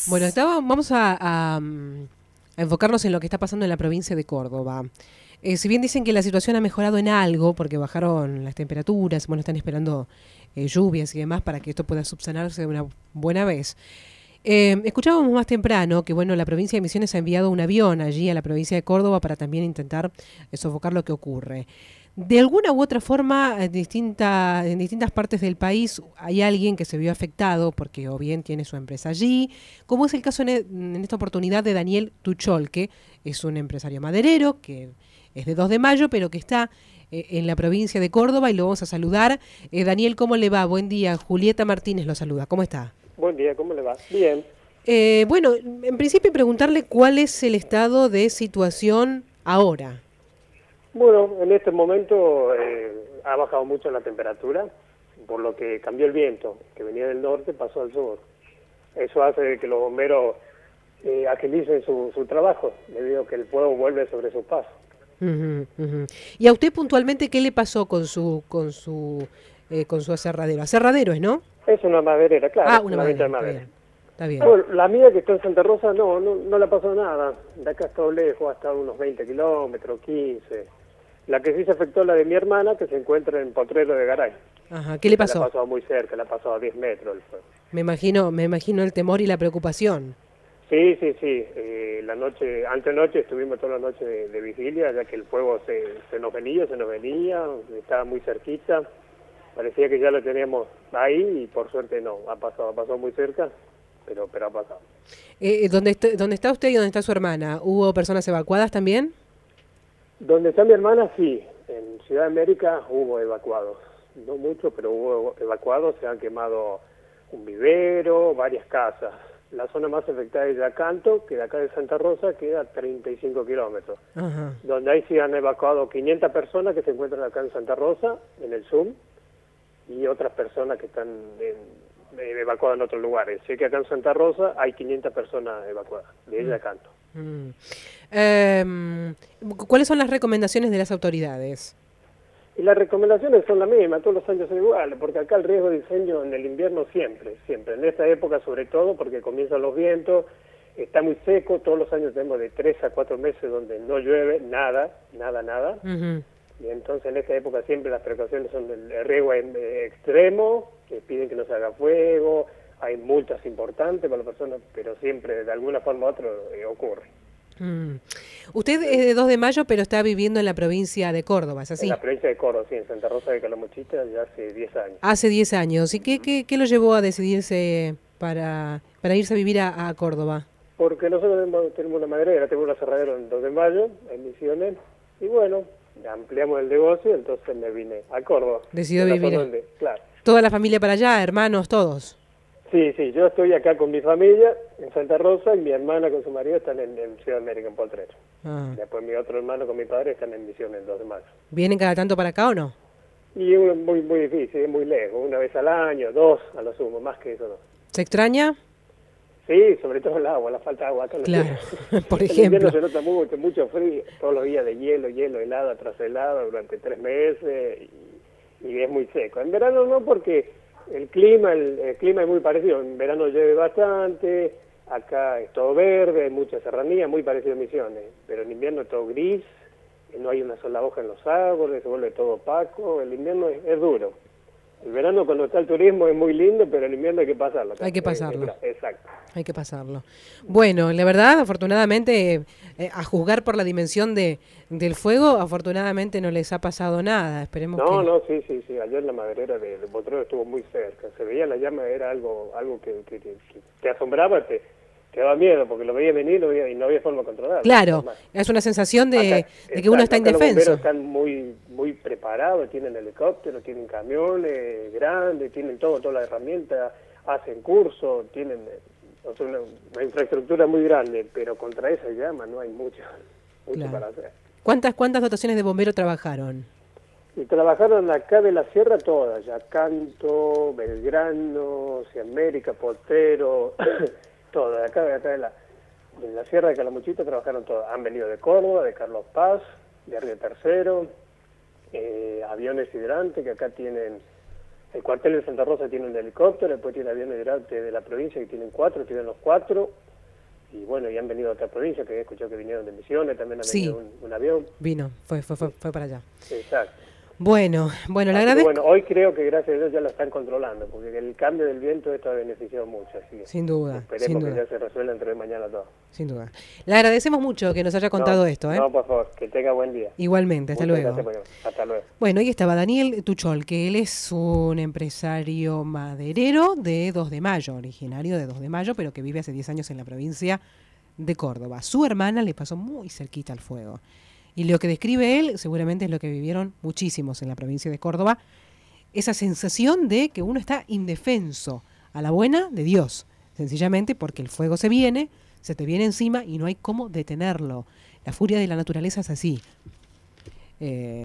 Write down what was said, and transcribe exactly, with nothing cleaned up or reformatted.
Bueno, estaba, vamos a, a, a enfocarnos en lo que está pasando en la provincia de Córdoba. Eh, si bien dicen que la situación ha mejorado en algo, porque bajaron las temperaturas, bueno, están esperando eh, lluvias y demás para que esto pueda subsanarse de una buena vez. Eh, escuchábamos más temprano que, bueno, la provincia de Misiones ha enviado un avión allí a la provincia de Córdoba para también intentar eh, sofocar lo que ocurre. De alguna u otra forma, en, distinta, en distintas partes del país hay alguien que se vio afectado porque o bien tiene su empresa allí, como es el caso en, en esta oportunidad de Daniel Tuchol, que es un empresario maderero, que es de dos de mayo, pero que está eh, en la provincia de Córdoba y lo vamos a saludar. Eh, Daniel, ¿cómo le va? Buen día. Julieta Martínez lo saluda. ¿Cómo está? Buen día, ¿cómo le va? Bien. Eh, bueno, en principio preguntarle cuál es el estado de situación ahora. Bueno, en este momento eh, ha bajado mucho la temperatura, por lo que cambió el viento, que venía del norte, pasó al sur. Eso hace que los bomberos eh, agilicen su, su trabajo, debido a que el fuego vuelve sobre sus pasos. Uh-huh, uh-huh. ¿Y a usted puntualmente qué le pasó con su con su eh, con su aserradero? Aserradero es, ¿no? Es una maderera, claro, Ah, una, una madera, venta de madera. Está bien. Bueno, la mía que está en Santa Rosa no, no, no le pasó nada. De acá hasta lejos, hasta unos veinte kilómetros, quince. La que sí se afectó la de mi hermana, que se encuentra en Potrero de Garay. Ajá, ¿qué le pasó? La pasó muy cerca, la pasó a diez metros el fuego. Me imagino, me imagino el temor y la preocupación. Sí, sí, sí. Eh, la noche, antenoche estuvimos toda la noche de, de vigilia, ya que el fuego se, se nos venía, se nos venía, estaba muy cerquita. Parecía que ya lo teníamos ahí y por suerte no, ha pasado, ha pasado muy cerca, pero, pero ha pasado. Eh, ¿dónde, está, ¿Dónde está usted y dónde está su hermana? ¿Hubo personas evacuadas también? Donde está mi hermana, sí. En Ciudad de América hubo evacuados. No mucho, pero hubo evacuados. Se han quemado un vivero, varias casas. La zona más afectada es Yacanto, que de acá de Santa Rosa queda a treinta y cinco kilómetros. Ajá. Donde ahí sí han evacuado quinientas personas que se encuentran acá en Santa Rosa, en el Zoom, y otras personas que están en, eh, evacuadas en otros lugares. Sé que acá en Santa Rosa hay quinientas personas evacuadas, de Yacanto. Mm. Eh, ¿Cuáles son las recomendaciones de las autoridades? Y las recomendaciones son las mismas, todos los años son iguales, porque acá el riesgo de incendio en el invierno siempre, siempre. En esta época sobre todo, porque comienzan los vientos, está muy seco, todos los años tenemos de tres a cuatro meses donde no llueve, nada, nada, nada. Uh-huh. Y entonces en esta época siempre las precauciones son el riesgo extremo, que piden que no se haga fuego, hay multas importantes para las personas, pero siempre de alguna forma u otra eh, ocurre. Mm. Usted es de dos de mayo, pero está viviendo en la provincia de Córdoba, ¿es así? En la provincia de Córdoba, sí, en Santa Rosa de Calamuchita, ya hace diez años. Hace diez años. ¿Y qué, qué, qué lo llevó a decidirse para, para irse a vivir a, a Córdoba? Porque nosotros tenemos, tenemos una maderera, tenemos un aserradero en dos de mayo, en Misiones, y bueno, ampliamos el negocio, entonces me vine a Córdoba. Decidió vivir. Donde, claro. ¿Toda la familia para allá, hermanos, todos? Sí, sí, yo estoy acá con mi familia en Santa Rosa y mi hermana con su marido están en, en Ciudad de América, en Potrero. Ah. Después mi otro hermano con mi padre están en Misiones el dos de mayo. ¿Vienen cada tanto para acá o no? Y es muy, muy difícil, es muy lejos, una vez al año, dos a lo sumo, más que eso no. ¿Se extraña? Sí, sobre todo el agua, la falta de agua acá. Claro, por ejemplo. En invierno se nota mucho, mucho frío, todos los días de hielo, hielo, helada tras helada durante tres meses y, y es muy seco. En verano no, porque el clima el, el clima es muy parecido, en verano llueve bastante, acá es todo verde, hay mucha serranía, muy parecido a Misiones, pero en invierno es todo gris, no hay una sola hoja en los árboles, se vuelve todo opaco, el invierno es, es duro. El verano cuando está el turismo es muy lindo, pero el invierno hay que pasarlo. Hay que pasarlo. Eh, exacto. Hay que pasarlo. Bueno, la verdad, afortunadamente, eh, a juzgar por la dimensión de del fuego, afortunadamente no les ha pasado nada. Esperemos no, que... No, no, sí, sí, sí. Ayer la maderera de, de Potrero estuvo muy cerca. Se veía la llama, era algo algo que, que, que, que te asombraba, te, te daba miedo, porque lo veía venir lo veía, y no había forma de controlarlo. Claro, es una sensación de, acá, de que exacto, uno está indefenso. Los bomberos están muy muy preparados, tienen helicópteros, tienen camiones grandes, tienen todo, todas las herramientas, hacen cursos, tienen o sea, una, una infraestructura muy grande, pero contra esa llama no hay mucho, mucho claro. para hacer. ¿Cuántas cuántas dotaciones de bomberos trabajaron? Y trabajaron acá de la sierra todas, Yacanto, Belgrano, Ciamérica, Potrero, todas, acá, acá de la, de la sierra de Calamuchita trabajaron todas. Han venido de Córdoba, de Carlos Paz, de Río Tercero, eh, aviones hidrantes que acá tienen El cuartel de Santa Rosa tiene un helicóptero, después tiene aviones de, de la provincia que tienen cuatro, tienen los cuatro. Y bueno, y han venido a otras provincias, que he escuchado que vinieron de Misiones, también han Sí. venido un, un avión. Vino, fue, fue, fue, fue para allá. Exacto. Bueno, bueno, le Así que, agradezco. bueno, hoy creo que gracias a Dios ya lo están controlando, porque el cambio del viento esto ha beneficiado mucho. Así que Sin duda, esperemos sin que duda. ya se resuelva entre hoy y mañana todo. Sin duda. Le agradecemos mucho que nos haya contado no, esto, ¿eh? No, por favor, que tenga buen día. Igualmente, hasta Muchas luego. gracias por- hasta luego. Bueno, ahí estaba Daniel Tuchol, que él es un empresario maderero de dos de mayo, originario de dos de mayo, pero que vive hace diez años en la provincia de Córdoba. Su hermana le pasó muy cerquita al fuego. Y lo que describe él seguramente es lo que vivieron muchísimos en la provincia de Córdoba, esa sensación de que uno está indefenso a la buena de Dios, sencillamente porque el fuego se viene, se te viene encima y no hay cómo detenerlo. La furia de la naturaleza es así. Eh,